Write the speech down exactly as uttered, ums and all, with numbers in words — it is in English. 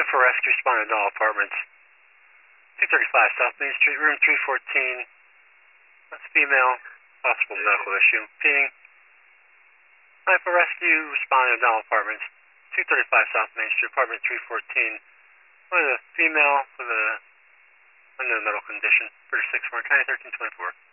for rescue, responded to all apartments. two thirty-five South Main Street, room three fourteen. That's female, possible medical issue. Ping. Nine for rescue, responded to all apartments. two thirty-five South Main Street, apartment three fourteen. With a female with a unknown medical condition. thirty-six Mark County, thirteen twenty-four.